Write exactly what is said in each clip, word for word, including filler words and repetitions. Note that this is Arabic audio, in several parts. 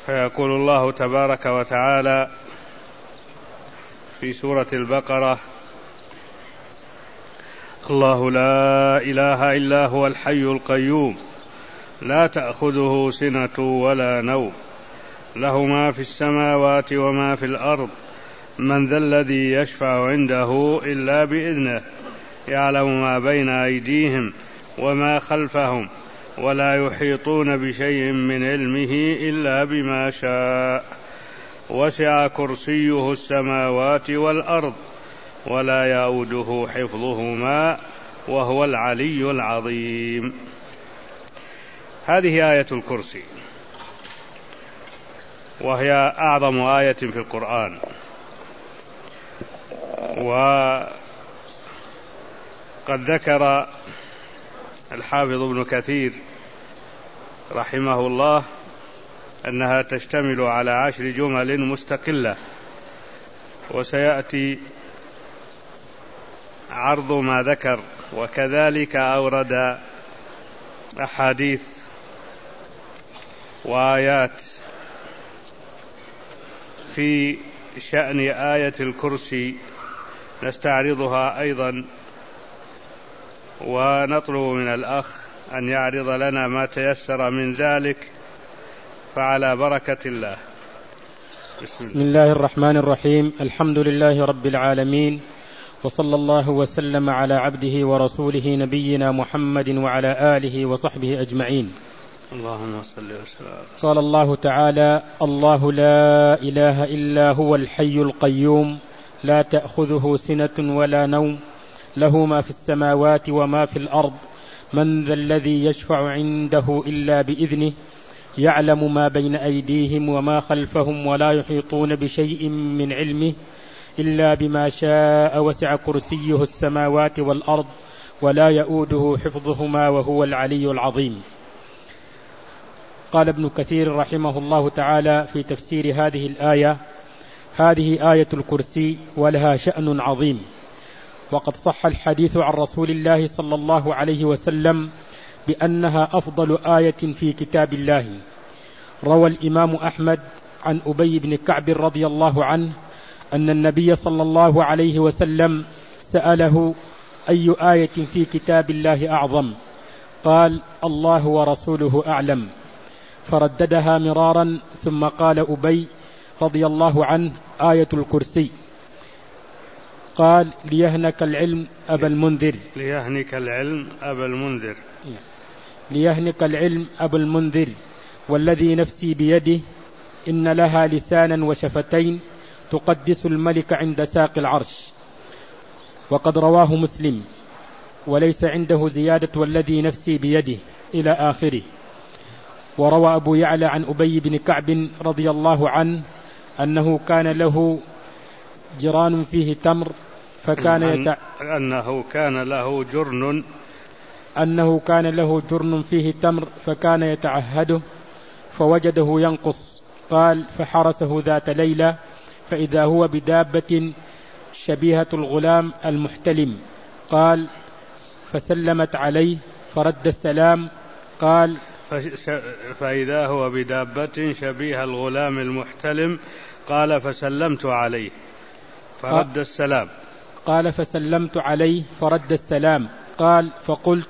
فيقول الله تبارك وتعالى في سورة البقرة: الله لا إله إلا هو الحي القيوم لا تأخذه سنة ولا نوم له ما في السماوات وما في الأرض من ذا الذي يشفع عنده إلا بإذنه يعلم ما بين أيديهم وما خلفهم ولا يحيطون بشيء من علمه إلا بما شاء وسع كرسيه السماوات والأرض ولا يؤوده حفظهما وهو العلي العظيم. هذه آية الكرسي، وهي أعظم آية في القرآن، وقد ذكر الحافظ ابن كثير رحمه الله أنها تشتمل على عشر جمل مستقلة، وسيأتي عرض ما ذكر، وكذلك أورد أحاديث وآيات في شأن آية الكرسي نستعرضها أيضا، ونطلب من الأخ أن يعرض لنا ما تيسر من ذلك، فعلى بركة الله. بسم الله, بسم الله الرحمن الرحيم. الحمد لله رب العالمين، وصلى الله وسلم على عبده ورسوله نبينا محمد وعلى آله وصحبه أجمعين. اللهم صل وسلم. قال الله تعالى: الله لا إله إلا هو الحي القيوم لا تأخذه سنة ولا نوم له ما في السماوات وما في الأرض من ذا الذي يشفع عنده إلا بإذنه يعلم ما بين أيديهم وما خلفهم ولا يحيطون بشيء من علمه إلا بما شاء وسع كرسيه السماوات والأرض ولا يؤوده حفظهما وهو العلي العظيم. قال ابن كثير رحمه الله تعالى في تفسير هذه الآية: هذه آية الكرسي ولها شأن عظيم، وقد صح الحديث عن رسول الله صلى الله عليه وسلم بأنها أفضل آية في كتاب الله. روى الإمام أحمد عن أبي بن كعب رضي الله عنه أن النبي صلى الله عليه وسلم سأله: أي آية في كتاب الله أعظم؟ قال: الله ورسوله أعلم. فرددها مرارا، ثم قال أبي رضي الله عنه: آية الكرسي. قال: ليهنك العلم أبا المنذر ليهنك العلم أبا المنذر ليهنك العلم أبا المنذر والذي نفسي بيده إن لها لسانا وشفتين تقدس الملك عند ساق العرش. وقد رواه مسلم، وليس عنده زيادة والذي نفسي بيده إلى آخره. وروى أبو يعلى عن أبي بن كعب رضي الله عنه أنه كان له جران فيه تمر فكان يتع... أنه كان له جرن أنه كان له جرن فيه تمر فكان يتعهده فوجده ينقص. قال: فحرسه ذات ليلة فإذا هو بدابة شبيهة الغلام المحتلم. قال: فسلمت عليه فرد السلام. قال: فإذا هو بدابة شبيه الغلام المحتلم. قال: فسلمت عليه فرد السلام. قال: فسلمت عليه فرد السلام. قال: فقلت: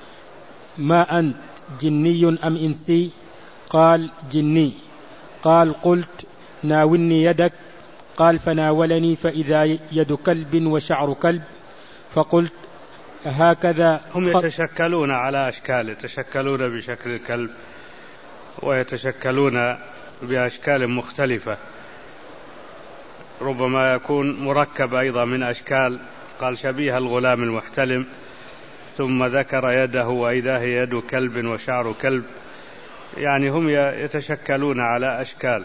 ما أنت جني أم إنسي؟ قال: جني. قال: قلت: ناولني يدك. قال: فناولني فإذا يد كلب وشعر كلب. فقلت: هكذا. هم يتشكلون على أشكال، يتشكلون بشكل الكلب ويتشكلون بأشكال مختلفة، ربما يكون مركب أيضا من أشكال. قال: شبيه الغلام المحتلم، ثم ذكر يده وإذا هي يد كلب وشعر كلب، يعني هم يتشكلون على أشكال.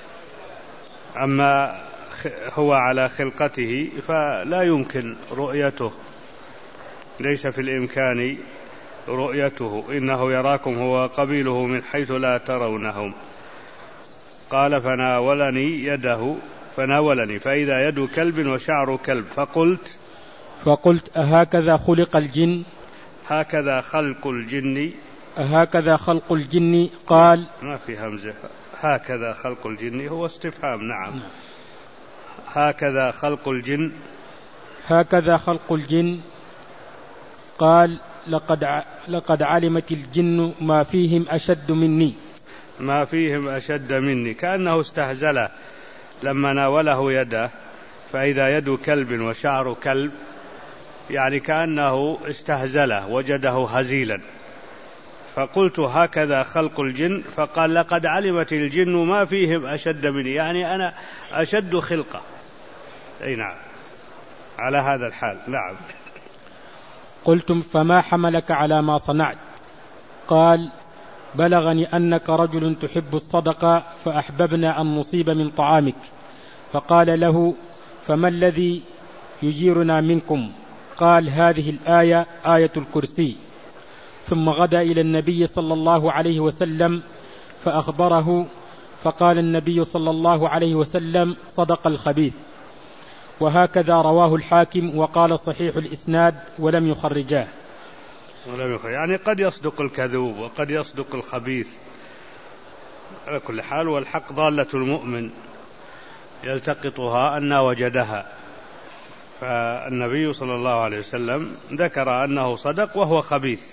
أما هو على خلقته فلا يمكن رؤيته، ليس في الإمكان رؤيته، إنه يراكم هو قبيله من حيث لا ترونهم. قال: فناولني يده فناولني فإذا يد كلب وشعر كلب. فقلت فقلت أهكذا خلق الجن؟ هكذا خلق الجن أهكذا خلق الجن؟ قال: ما في همزة، هكذا خلق الجن هو استفهام. نعم. هكذا خلق الجن هكذا خلق الجن. قال لقد لقد علمت الجن ما فيهم أشد مني. ما فيهم أشد مني، كأنه استهزله لما ناوله يده فإذا يد كلب وشعر كلب، يعني كأنه استهزله وجده هزيلا. فقلت هكذا خلق الجن، فقال لقد علمت الجن ما فيهم أشد مني، يعني أنا أشد خلقة. أي نعم، على هذا الحال. نعم. قلتم فما حملك على ما صنعت؟ قال بلغني أنك رجل تحب الصدقة فأحببنا أن نصيب من طعامك. فقال له فما الذي يجيرنا منكم؟ قال هذه الآية آية الكرسي. ثم غدا إلى النبي صلى الله عليه وسلم فأخبره، فقال النبي صلى الله عليه وسلم صدق الخبيث. وهكذا رواه الحاكم وقال صحيح الإسناد ولم يخرجاه. ولم يخرج يعني قد يصدق الكذوب وقد يصدق الخبيث، على كل حال. والحق ضالة المؤمن يلتقطها أن وجدها. فالنبي صلى الله عليه وسلم ذكر أنه صدق وهو خبيث،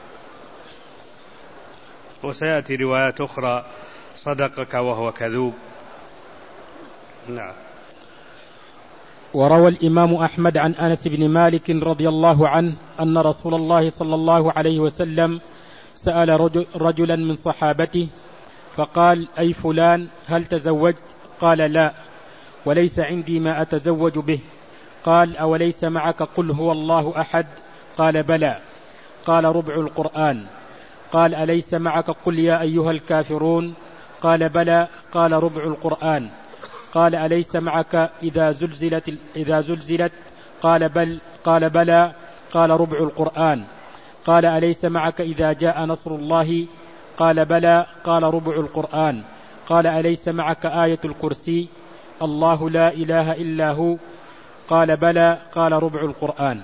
وسيأتي روايات أخرى صدقك وهو كذوب. نعم. وروى الإمام أحمد عن أنس بن مالك رضي الله عنه أن رسول الله صلى الله عليه وسلم سأل رجل رجلا من صحابته فقال أي فلان هل تزوجت؟ قال لا، وليس عندي ما أتزوج به. قال أوليس معك قل هو الله أحد؟ قال بلى. قال ربع القرآن. قال أليس معك قل يا أيها الكافرون؟ قال بلى. قال ربع القرآن. قال أليس معك إذا زلزلت, إذا زلزلت؟ قال بل. قال بلى. قال ربع القرآن. قال أليس معك إذا جاء نصر الله؟ قال بلى. قال ربع القرآن. قال أليس معك آية الكرسي الله لا إله إلا هو؟ قال بلى. قال ربع القرآن.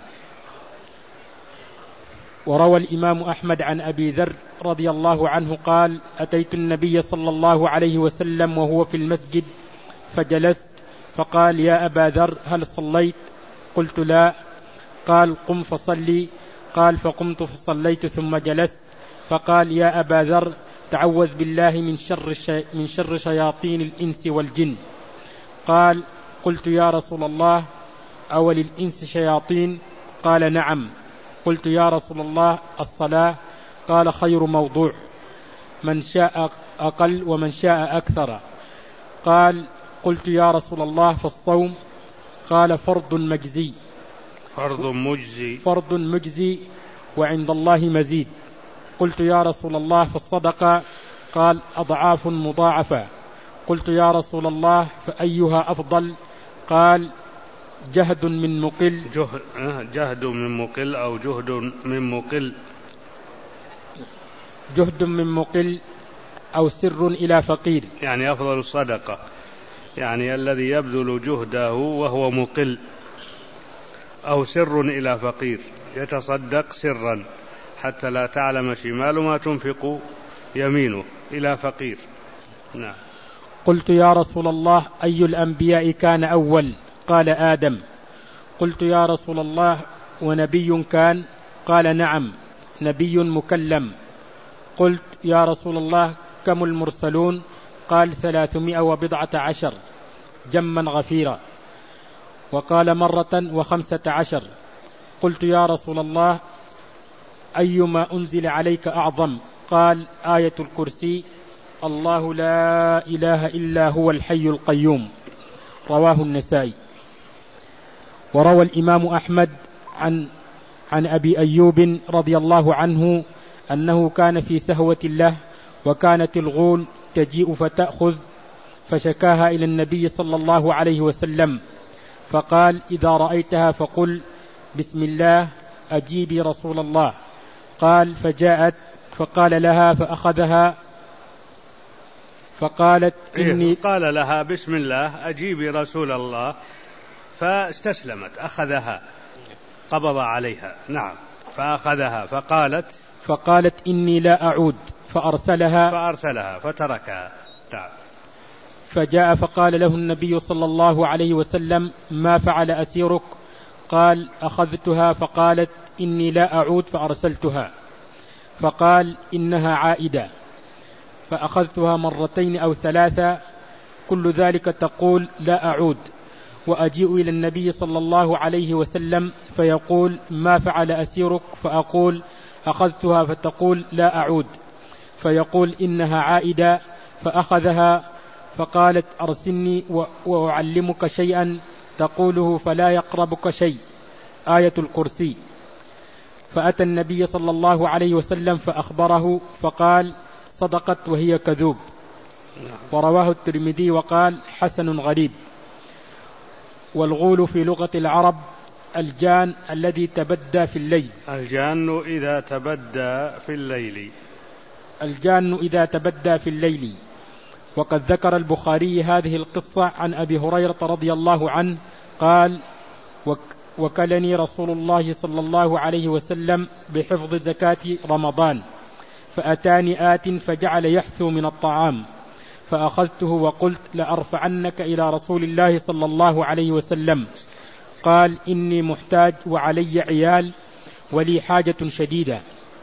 وروى الإمام أحمد عن أبي ذر رضي الله عنه قال أتيت النبي صلى الله عليه وسلم وهو في المسجد فجلست، فقال يا أبا ذر هل صليت؟ قلت لا. قال قم فصلي. قال فقمت فصليت ثم جلست. فقال يا أبا ذر تعوذ بالله من شر, شي من شر شياطين الإنس والجن. قال قلت يا رسول الله أول الإنس شياطين؟ قال نعم. قلت يا رسول الله الصلاة؟ قال خير موضوع، من شاء أقل ومن شاء أكثر. قال قلت يا رسول الله فالصوم؟ قال فرض مجزي. فرض مجزي فرض مجزي وعند الله مزيد. قلت يا رسول الله فالصدقة؟ قال أضعاف مضاعفة. قلت يا رسول الله فأيها أفضل؟ قال جهد من مقل. جهد, جهد من مقل أو جهد من مقل. جهد من مقل أو سر إلى فقير. يعني أفضل الصدقة يعني الذي يبذل جهده وهو مقل، أو سر إلى فقير يتصدق سرا حتى لا تعلم شمال ما تنفق يمينه إلى فقير. نعم. قلت يا رسول الله أي الأنبياء كان أول؟ قال آدم. قلت يا رسول الله ونبي كان؟ قال نعم نبي مكلم. قلت يا رسول الله كم المرسلون؟ قال ثلاثمائة وبضعة عشر جما غفيرا. وقال مرة وخمسة عشر. قلت يا رسول الله أيما أنزل عليك أعظم؟ قال آية الكرسي الله لا إله إلا هو الحي القيوم. رواه النسائي. وروى الإمام أحمد عن عن أبي أيوب رضي الله عنه أنه كان في سهوة له، وكانت الغول تجيء فتأخذ، فشكاها إلى النبي صلى الله عليه وسلم، فقال إذا رأيتها فقل بسم الله أجيبي رسول الله. قال فجاءت فقال لها فأخذها فقالت إني قال لها بسم الله أجيبي رسول الله، فاستسلمت أخذها قبض عليها. نعم. فأخذها فقالت فقالت إني لا أعود، فأرسلها فأرسلها فتركها. نعم. فجاء فقال له النبي صلى الله عليه وسلم: ما فعل أسيرك؟ قال: أخذتها فقالت إني لا أعود فأرسلتها. فقال: إنها عائدة. فأخذتها مرتين أو ثلاثة، كل ذلك تقول لا أعود، وأجيء إلى النبي صلى الله عليه وسلم فيقول: ما فعل أسيرك؟ فأقول: أخذتها، فتقول لا أعود، فيقول: إنها عائدة. فأخذها فقالت: أرسلني وأعلمك شيئا تقوله فلا يقربك شيء، آية الكرسي. فأتى النبي صلى الله عليه وسلم فأخبره فقال: صدقت وهي كذوب. ورواه الترمذي وقال: حسن غريب. والغول في لغة العرب الجان الذي تبدى في الليل. الجان إذا تبدى في الليل. الجان إذا تبدى في الليل. وقد ذكر البخاري هذه القصة عن أبي هريرة رضي الله عنه قال: وكلني رسول الله صلى الله عليه وسلم بحفظ زكاة رمضان، فأتاني آت فجعل يحثو من الطعام، فأخذته وقلت: لأرفعنك إلى رسول الله صلى الله عليه وسلم. قال: إني محتاج وعلي عيال ولي حاجة شديدة.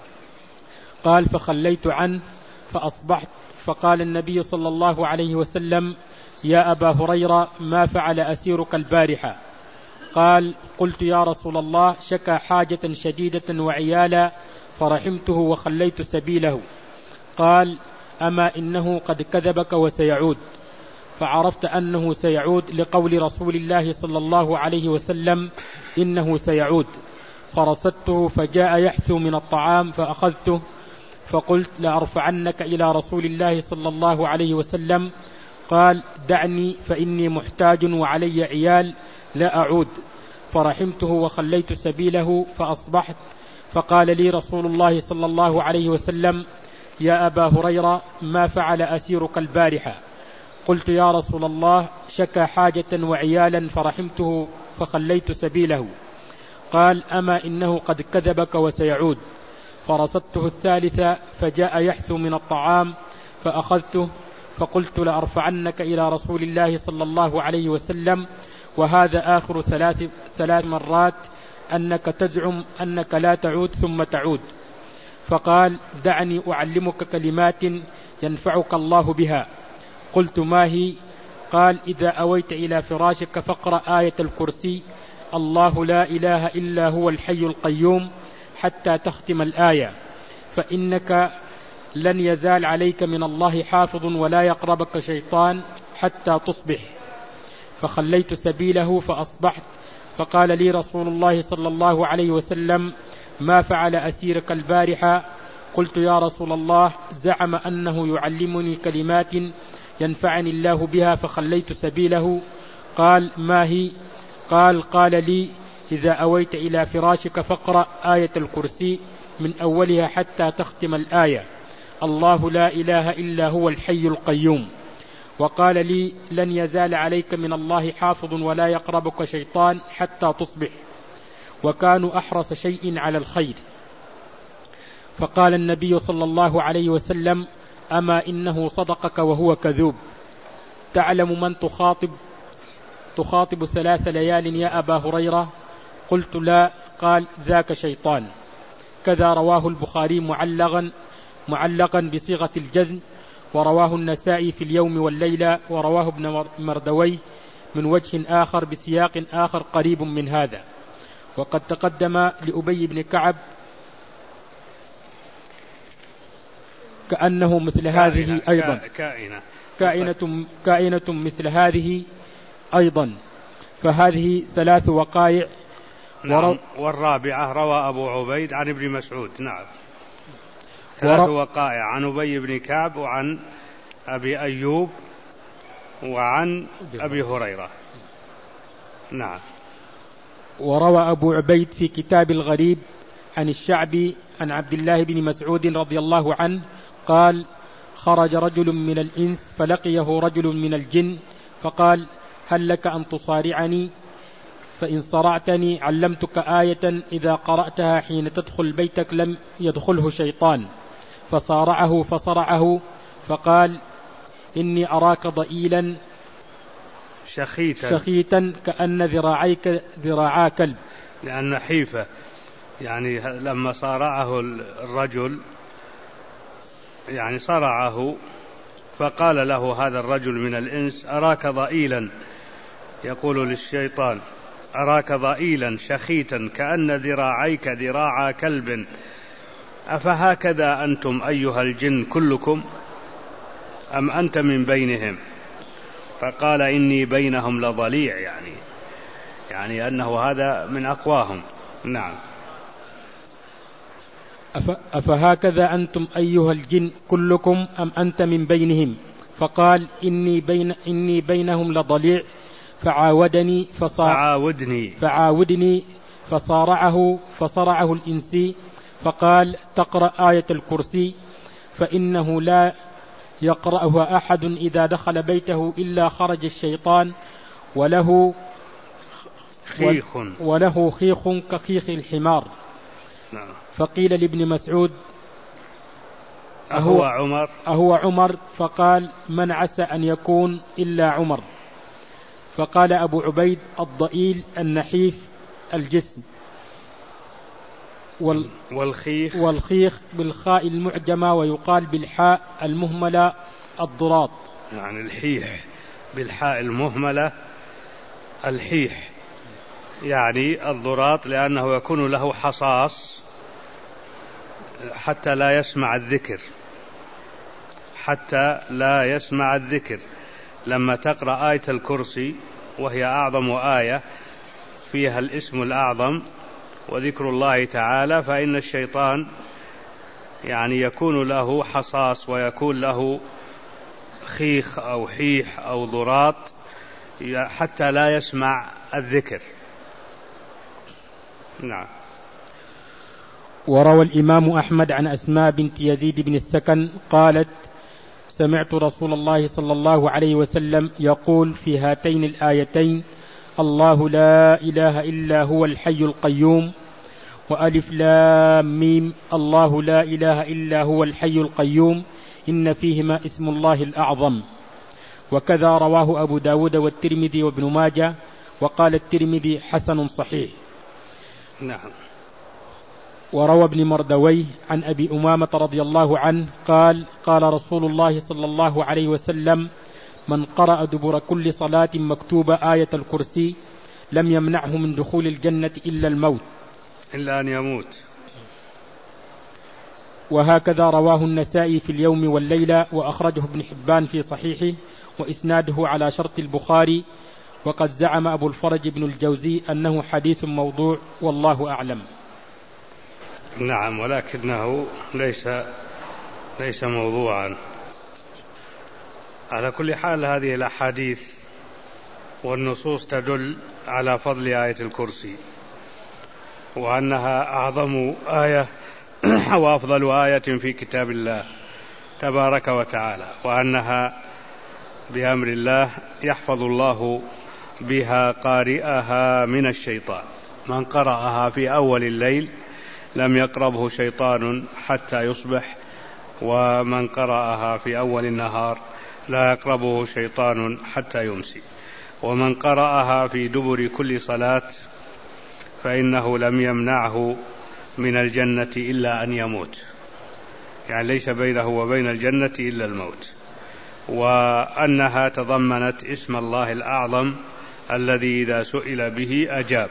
قال: فخليت عنه فأصبحت، فقال النبي صلى الله عليه وسلم: يا أبا هريرة، ما فعل أسيرك البارحة؟ قال: قلت يا رسول الله: شكى حاجة شديدة وعيالا فرحمته وخليت سبيله. قال: أما إنه قد كذبك وسيعود. فعرفت أنه سيعود لقول رسول الله صلى الله عليه وسلم: إنه سيعود. فرصدته فجاء يحثو من الطعام فأخذته، فقلت: لأرفعنك إلى رسول الله صلى الله عليه وسلم. قال: دعني فإني محتاج وعلي عيال لا أعود. فرحمته وخليت سبيله فأصبحت، فقال لي رسول الله صلى الله عليه وسلم: يا أبا هريرة، ما فعل أسيرك البارحة؟ قلت: يا رسول الله، شكى حاجة وعيالا فرحمته فخليت سبيله. قال: أما إنه قد كذبك وسيعود. فرصدته الثالثة فجاء يحثو من الطعام فأخذته، فقلت: لأرفعنك إلى رسول الله صلى الله عليه وسلم. وهذا آخر ثلاث, ثلاث مرات أنك تزعم أنك لا تعود ثم تعود. فقال: دعني أعلمك كلمات ينفعك الله بها. قلت: ما هي؟ قال: إذا أويت إلى فراشك فاقرأ آية الكرسي: الله لا إله إلا هو الحي القيوم، حتى تختم الآية، فإنك لن يزال عليك من الله حافظ ولا يقربك شيطان حتى تصبح. فخليت سبيله فأصبحت، فقال لي رسول الله صلى الله عليه وسلم: ما فعل أسيرك البارحة؟ قلت: يا رسول الله، زعم أنه يعلمني كلمات ينفعني الله بها فخليت سبيله. قال: ما هي؟ قال: قال لي: إذا أويت إلى فراشك فاقرأ آية الكرسي من أولها حتى تختم الآية: الله لا إله إلا هو الحي القيوم. وقال لي: لن يزال عليك من الله حافظ ولا يقربك شيطان حتى تصبح. وكانوا أحرص شيء على الخير. فقال النبي صلى الله عليه وسلم: أما إنه صدقك وهو كذوب. تعلم من تخاطب تخاطب ثلاث ليال يا أبا هريرة؟ قلت: لا. قال: ذاك شيطان. كذا رواه البخاري معلقا معلقا بصيغة الجزم، ورواه النسائي في اليوم والليلة، ورواه ابن مردويه من وجه آخر بسياق آخر قريب من هذا. وقد تقدم لأبي بن كعب كأنه مثل هذه أيضا كائنة كائنة كائنة مثل هذه أيضا. فهذه ثلاث وقائع. نعم. والرابعة روى أبو عبيد عن ابن مسعود. نعم. ثلاث ور... وقائع عن أبي بن كعب وعن أبي أيوب وعن أبي هريرة. نعم. وروى أبو عبيد في كتاب الغريب عن الشعبي عن عبد الله بن مسعود رضي الله عنه قال: خرج رجل من الإنس فلقيه رجل من الجن فقال: هل لك أن تصارعني؟ فإن صرعتني علمتك آية إذا قرأتها حين تدخل بيتك لم يدخله شيطان. فصارعه فصرعه فقال: إني أراك ضئيلا شخيتا, شخيتا كأن ذراعيك ذراعا كلب، لأن حيفة يعني لما صارعه الرجل يعني صرعه، فقال له هذا الرجل من الإنس: أراك ضئيلا، يقول للشيطان: أراك ضئيلا شخيتا كأن ذراعيك ذراعا كلب، أفهكذا أنتم أيها الجن كلكم أم أنت من بينهم؟ فقال: إني بينهم لضليع، يعني يعني أنه هذا من أقواهم. نعم. أفهكذا أنتم أيها الجن كلكم أم أنت من بينهم؟ فقال: إني, بين إني بينهم لضليع، فعاودني فصار فعاودني فعاودني فصارعه فصرعه الإنسي، فقال: تقرأ آية الكرسي، فإنه لا يقرأها أحد إذا دخل بيته إلا خرج الشيطان وله خيخ وله خيخ كخيخ الحمار. نعم. فقيل لابن مسعود: أهو عمر؟ أهو عمر؟ فقال: من عسى أن يكون إلا عمر. فقال أبو عبيد: الضئيل النحيف الجسم. وال والخيخ والخيخ بالخاء المعجمة، ويقال بالحاء المهملة الضراط. يعني الحيح بالحاء المهملة الحيح، يعني الضراط، لأنه يكون له حصاص حتى لا يسمع الذكر حتى لا يسمع الذكر لما تقرأ آية الكرسي، وهي أعظم آية فيها الاسم الأعظم وذكر الله تعالى، فإن الشيطان يعني يكون له حصاص ويكون له خيخ أو حيح أو ضراط حتى لا يسمع الذكر. نعم. وروى الإمام أحمد عن أسماء بنت يزيد بن السكن قالت: سمعت رسول الله صلى الله عليه وسلم يقول في هاتين الآيتين: الله لا إله إلا هو الحي القيوم، وألف لام ميم الله لا إله إلا هو الحي القيوم، إن فيهما اسم الله الأعظم. وكذا رواه أبو داود والترمذي وابن ماجه، وقال الترمذي: حسن صحيح. نعم. وروى ابن مردويه عن أبي أمامة رضي الله عنه قال: قال رسول الله صلى الله عليه وسلم: من قرأ دبر كل صلاة مكتوبة آية الكرسي لم يمنعه من دخول الجنة إلا الموت، إلا أن يموت. وهكذا رواه النسائي في اليوم والليلة، وأخرجه ابن حبان في صحيحه، وإسناده على شرط البخاري. وقد زعم أبو الفرج بن الجوزي أنه حديث موضوع، والله أعلم. نعم، ولكنه ليس ليس موضوعا. على كل حال هذه الأحاديث والنصوص تدل على فضل آية الكرسي، وأنها أعظم آية وأفضل آية في كتاب الله تبارك وتعالى، وأنها بأمر الله يحفظ الله بها قارئها من الشيطان. من قرأها في أول الليل لم يقربه شيطان حتى يصبح، ومن قرأها في أول النهار لا يقربه شيطان حتى يمسي، ومن قرأها في دبر كل صلاة فإنه لم يمنعه من الجنة إلا أن يموت، يعني ليس بينه وبين الجنة إلا الموت. وأنها تضمنت اسم الله الأعظم الذي إذا سئل به أجاب: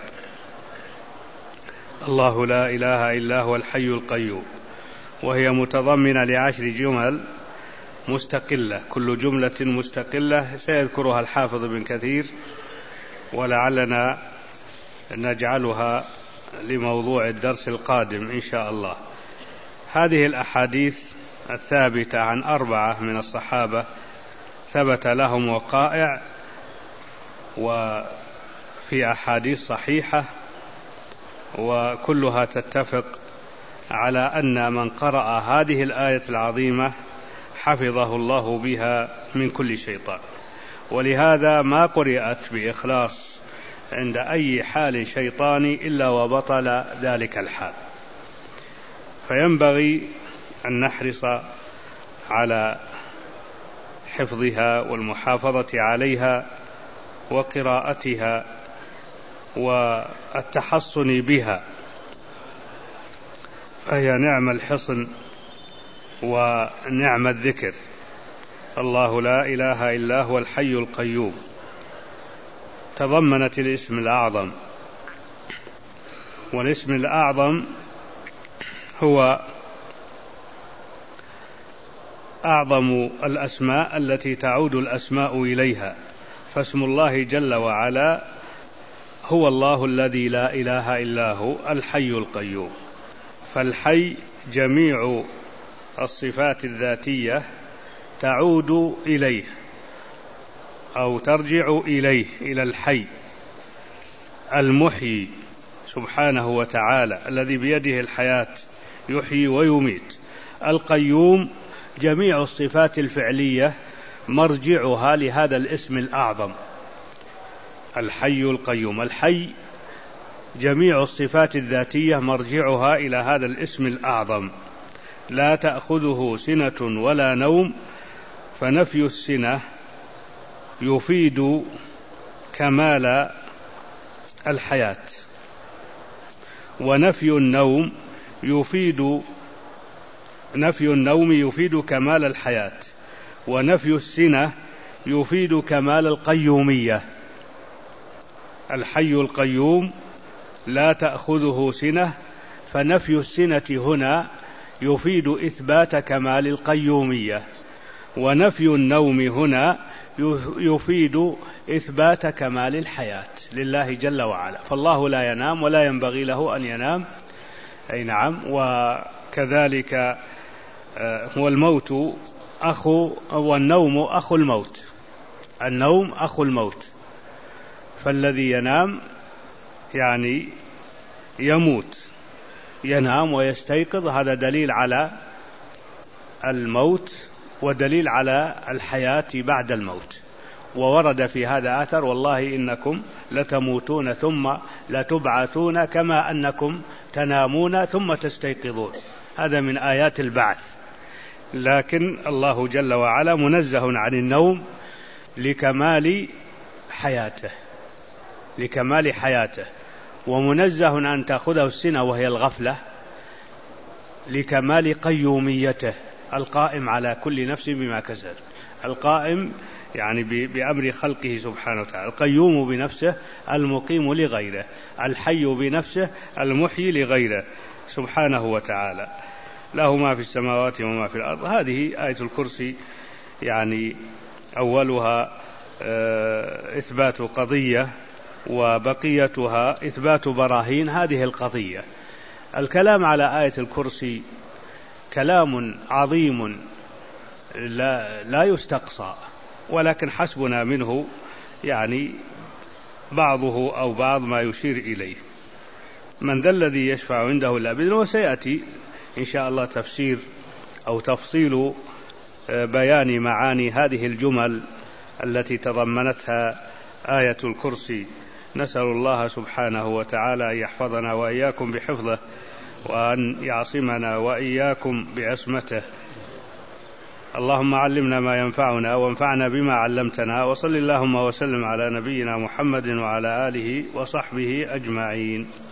الله لا إله إلا هو الحي القيوم. وهي متضمنة لعشر جمل مستقلة، كل جملة مستقلة سيذكرها الحافظ ابن كثير، ولعلنا نجعلها لموضوع الدرس القادم إن شاء الله. هذه الأحاديث الثابتة عن أربعة من الصحابة ثبت لهم وقائع، وفي أحاديث صحيحة، وكلها تتفق على أن من قرأ هذه الآية العظيمة حفظه الله بها من كل شيطان. ولهذا ما قرأت بإخلاص عند أي حال شيطاني إلا وبطل ذلك الحال. فينبغي أن نحرص على حفظها والمحافظة عليها وقراءتها والتحصن بها، فهي نعم الحصن ونعم الذكر. الله لا إله إلا هو الحي القيوم. تضمنت الاسم الأعظم، والاسم الأعظم هو أعظم الأسماء التي تعود الأسماء إليها، فاسم الله جل وعلا هو الله الذي لا إله إلا هو الحي القيوم. فالحي جميع الصفات الذاتية تعود إليه أو ترجع إليه، إلى الحي المحيي سبحانه وتعالى الذي بيده الحياة يحيي ويميت. القيوم جميع الصفات الفعلية مرجعها لهذا الاسم الأعظم الحي القيوم. الحي جميع الصفات الذاتية مرجعها إلى هذا الاسم الأعظم. لا تأخذه سنة ولا نوم، فنفي السنة يفيد كمال الحياة، ونفي النوم يفيد نفي النوم يفيد كمال الحياة، ونفي السنة يفيد كمال القيومية. الحي القيوم لا تأخذه سنة، فنفي السنة هنا يفيد إثبات كمال القيومية، ونفي النوم هنا يفيد إثبات كمال الحياة لله جل وعلا. فالله لا ينام ولا ينبغي له أن ينام، أي نعم. وكذلك هو الموت أخو والنوم أخو الموت، النوم أخو الموت، فالذي ينام يعني يموت، ينام ويستيقظ، هذا دليل على الموت ودليل على الحياة بعد الموت. وورد في هذا آثر: والله إنكم لتموتون ثم لتبعثون كما أنكم تنامون ثم تستيقظون. هذا من آيات البعث. لكن الله جل وعلا منزه عن النوم لكمال حياته لكمال حياته ومنزه عن تأخذه السنة وهي الغفلة لكمال قيوميته، القائم على كل نفس بما كسبت، القائم يعني بأمر خلقه سبحانه وتعالى، القيوم بنفسه المقيم لغيره، الحي بنفسه المحيي لغيره سبحانه وتعالى. له ما في السماوات وما في الأرض. هذه آية الكرسي يعني أولها إثبات قضية وبقيتها إثبات براهين هذه القضية. الكلام على آية الكرسي كلام عظيم لا, لا يستقصى، ولكن حسبنا منه يعني بعضه أو بعض ما يشير إليه. من ذا الذي يشفع عنده إلا بإذنه. وسيأتي إن شاء الله تفسير أو تفصيل بيان معاني هذه الجمل التي تضمنتها آية الكرسي. نسأل الله سبحانه وتعالى أن يحفظنا وإياكم بحفظه، وأن يعصمنا وإياكم بعصمته. اللهم علمنا ما ينفعنا وانفعنا بما علمتنا، وصل اللهم وسلم على نبينا محمد وعلى آله وصحبه أجمعين.